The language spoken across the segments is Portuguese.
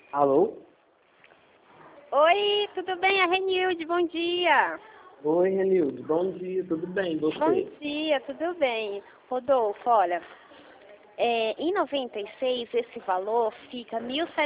Alô? Oi, tudo bem? A Renilde, bom dia. Oi, Renilde. Bom dia, tudo bem? E Bom você? dia, tudo bem. Rodolfo, olha, em 96 esse valor fica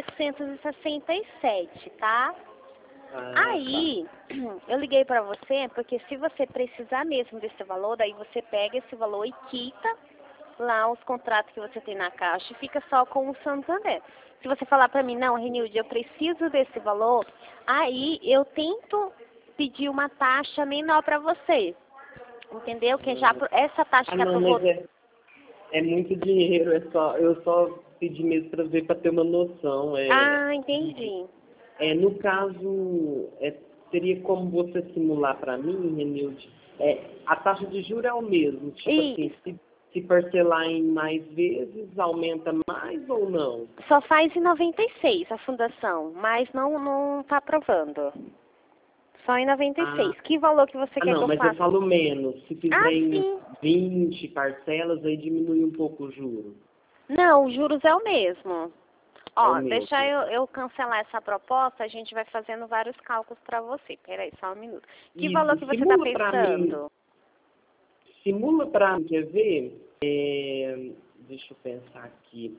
1.767, tá? Ah, tá. Aí, eu liguei pra você porque se você precisar mesmo desse valor, daí você pega esse valor e quita lá os contratos que você tem na caixa e fica só com o Santander. Se você falar pra mim, não, Renilde, eu preciso desse valor, aí eu tento pedir uma taxa menor pra você. Entendeu? Que já essa taxa Ah, que é não, pro mas Rodolfo. é muito dinheiro, eu só pedi mesmo para ver, para ter uma noção. Ah, entendi. No caso, teria como você simular para mim, Renilde, a taxa de juros é o mesmo, tipo assim, Isso. se parcelar em mais vezes, aumenta mais ou não? Só faz em 96 a fundação, mas não tá aprovando. Só em Ah, 96. Que valor que você quer que não, eu mas eu faça? falo menos. Se Ah, fizer em sim. 20 parcelas, aí diminui um pouco o juro. Não, os juros é o mesmo. É o Ó, deixa mesmo. eu cancelar essa proposta, a gente vai fazendo vários cálculos para você. Peraí, só um minuto. Que valor Isso, que você está mim, pensando? simula para mim, quer ver? Deixa eu pensar aqui.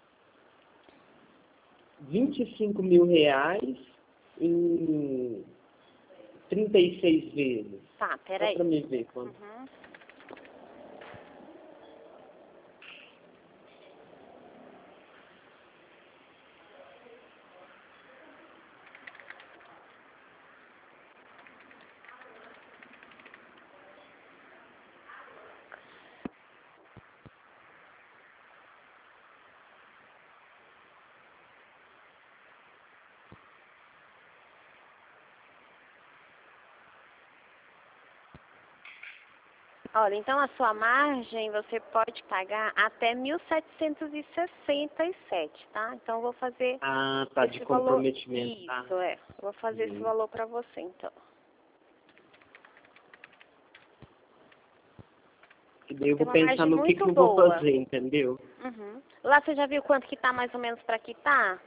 R$ 25.000 em 36 vezes. Tá, Só para peraí. me ver quanto. Uhum. Olha, então a sua margem você pode pagar até 1.767, tá? Então eu vou fazer Ah, tá, de esse valor. comprometimento, tá? Isso, é. Eu vou fazer esse Uhum. valor para você, então. E daí eu Tem vou uma pensar margem no que muito eu vou boa. fazer, entendeu? Uhum. Lá você já viu quanto que tá mais ou menos para quitar?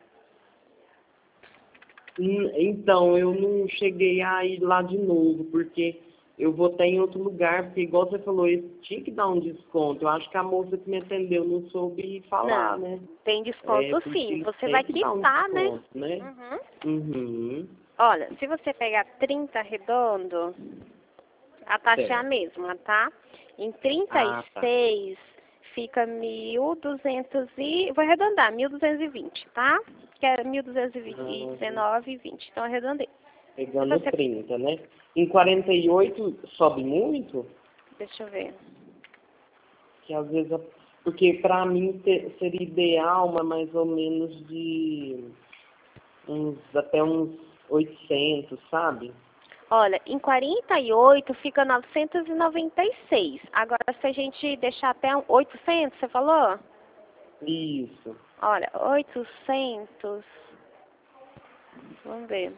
Então, eu não cheguei a ir lá de novo, porque eu vou estar em outro lugar, porque igual você falou, eu tinha que dar um desconto. Eu acho que a moça que me atendeu não soube falar, Não, né? tem desconto sim. Porque Você tem vai que dar um quitar, né? desconto, né? Uhum. Uhum. Olha, se você pegar 30 redondo, a taxa é a Certo. mesma, tá? Em trinta e Ah, tá. seis fica 1.200 e... Vou arredondar, 1.220, tá? Que é Ah, 1.219,20. Então, arredondei. Se pegando você... 30, né? Em 48 sobe muito? Deixa eu ver. Que às vezes... Porque para mim seria ideal, mas mais ou menos de até uns 800, sabe? Olha, em 48 fica 996. Agora, se a gente deixar até 800, você falou? Isso. Olha, 800... Vamos ver.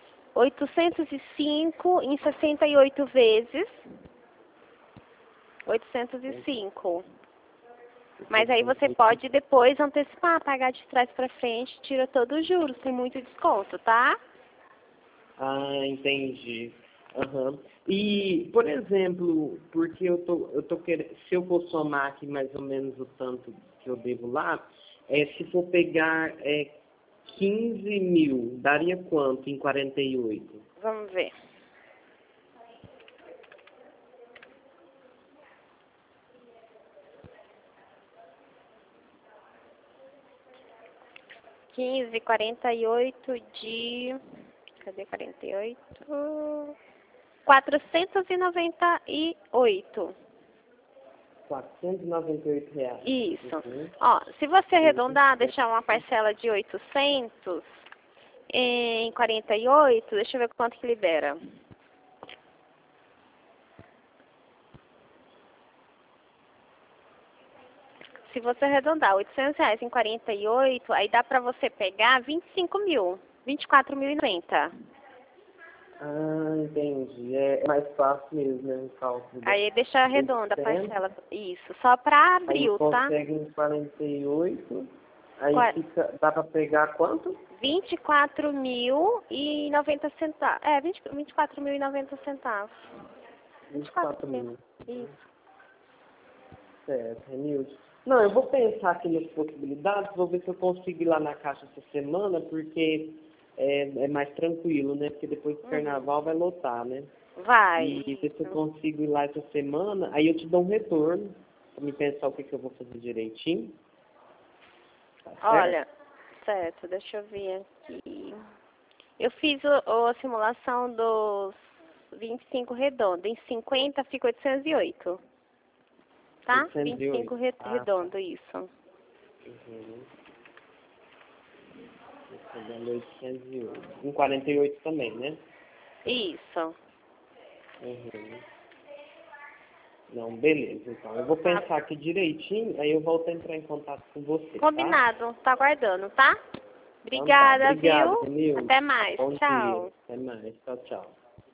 805 em 68 vezes. 805. Mas aí você pode depois antecipar, pagar de trás pra frente, tira todos os juros, tem muito desconto, tá? Ah, entendi. Aham. E, por exemplo, porque eu tô querendo, se eu for somar aqui mais ou menos o tanto que eu devo lá, se for pegar 15 mil, daria quanto em 48? Vamos ver. 15, 48 de... Cadê 48? 498. R$ 498. Isso. Uhum. Ó, se você Uhum. arredondar, deixar uma parcela de 800 em 48, deixa eu ver quanto que libera. Se você arredondar 800 reais em 48, aí dá pra você pegar 25 mil, 24.090. Ah, entendi. É mais fácil mesmo, né, o cálculo. Aí deixa redonda a 800, parcela. Isso, só pra aí abril, tá? consegue em 48. Aí dá pra pegar quanto? 24.090 centavos. 24.090 centavos. 24 mil. Isso. Certo, Renilde. Não, eu vou pensar aqui nas possibilidades, vou ver se eu consigo ir lá na Caixa essa semana, porque é mais tranquilo, né? Porque depois do carnaval vai lotar, né? Vai. E ver se eu consigo ir lá essa semana, aí eu te dou um retorno, pra me pensar o que eu vou fazer direitinho. Tá certo? Olha, certo, deixa eu ver aqui. Eu fiz a simulação dos 25 redondo. Em 50 fica 808. Tá? 808. 25 redondo, isso. Uhum. Esse é dando 808. Com 48 também, né? Isso. Uhum. Não, beleza, então. Eu vou pensar aqui direitinho, aí eu volto a entrar em contato com você, Combinado. Tá aguardando, tá? Então tá. Obrigada, Obrigado, viu? Renilde. Até mais. Bom Tchau. dia. Até mais. Tchau, tchau.